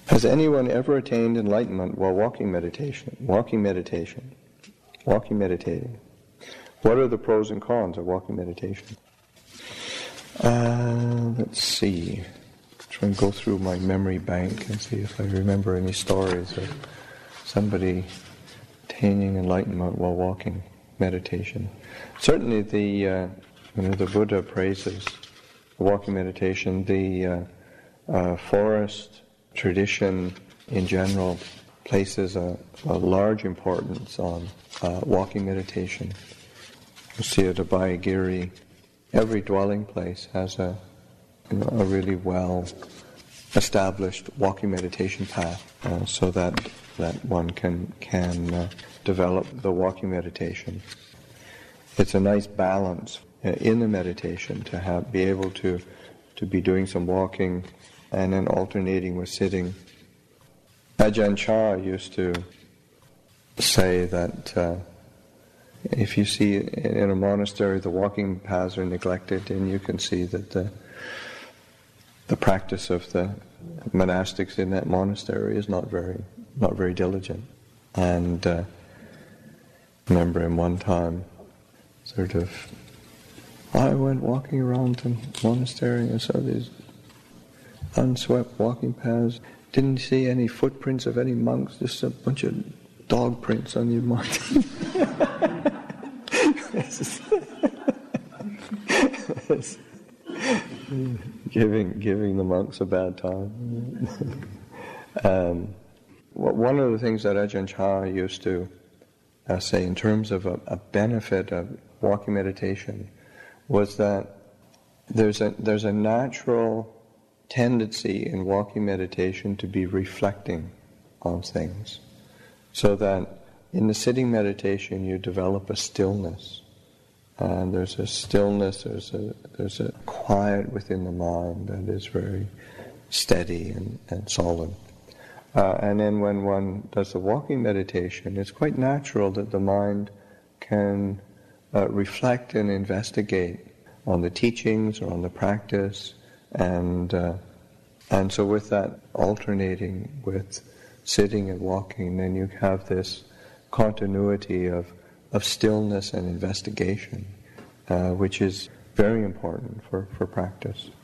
Has anyone ever attained enlightenment while walking meditating? What are the pros and cons of walking meditation? Let's see. Try and go through my memory bank and see if I remember any stories of somebody attaining enlightenment while walking meditation. Certainly the Buddha praises walking meditation. The forest tradition in general places a large importance on walking meditation. You see at Abhayagiri, every dwelling place has a really well established walking meditation path, so that one can develop the walking meditation. It's a nice balance in the meditation to be able to be doing some walking and then alternating with sitting. Ajahn Chah used to say that if you see in a monastery the walking paths are neglected, then you can see that the practice of the monastics in that monastery is not very diligent. And I remember in one time, I went walking around the monastery and saw these unswept walking paths. Didn't see any footprints of any monks, just a bunch of dog prints on the mountain. Giving the monks a bad time. One of the things that Ajahn Chah used to say in terms of a benefit of walking meditation was that there's a natural tendency in walking meditation to be reflecting on things, so that in the sitting meditation you develop a stillness, and there's a stillness, there's a quiet within the mind that is very steady and solid. And then when one does the walking meditation, it's quite natural that the mind can reflect and investigate on the teachings or on the practice, and so with that alternating with sitting and walking, then you have this continuity of stillness and investigation, which is very important for practice.